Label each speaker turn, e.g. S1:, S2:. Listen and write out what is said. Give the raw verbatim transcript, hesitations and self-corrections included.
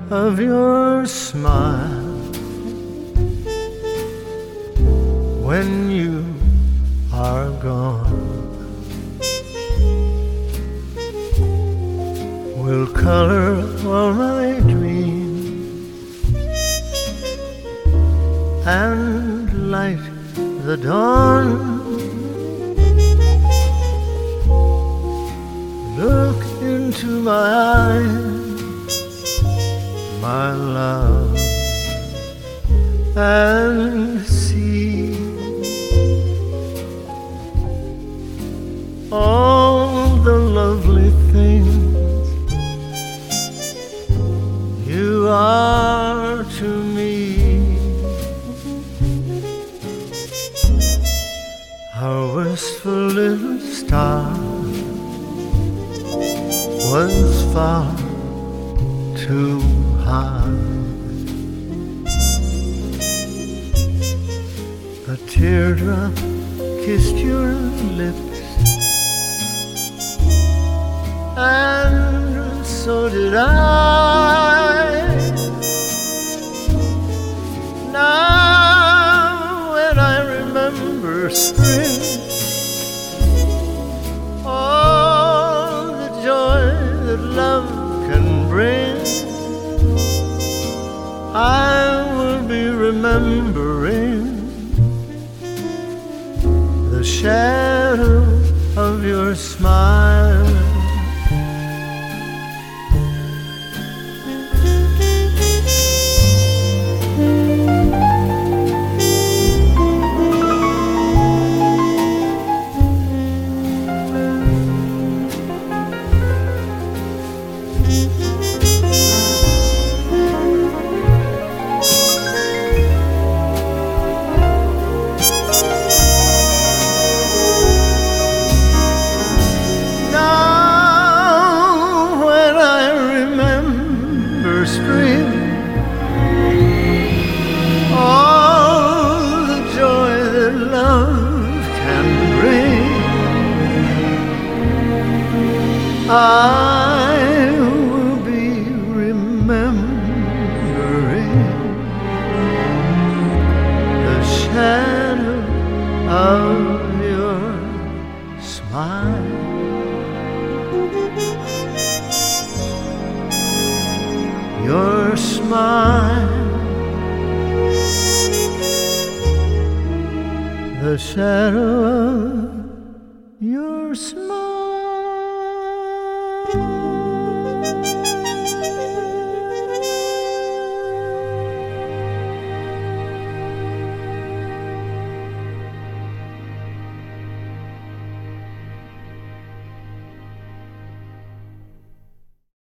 S1: of your smile when you are gone will color all my dreams and light the dawn. Look into my eyes, my love, and see all the lovely things you are to me. A wistful little star was far too high. A teardrop kissed your lips, and so did I. Now when I remember spring, all the joy that love can bring, I will be remembering the shadow of your smile. Spring, all the joy that love can bring, I will be remembering the shadow of your smile. Your smile, the shadow of your smile.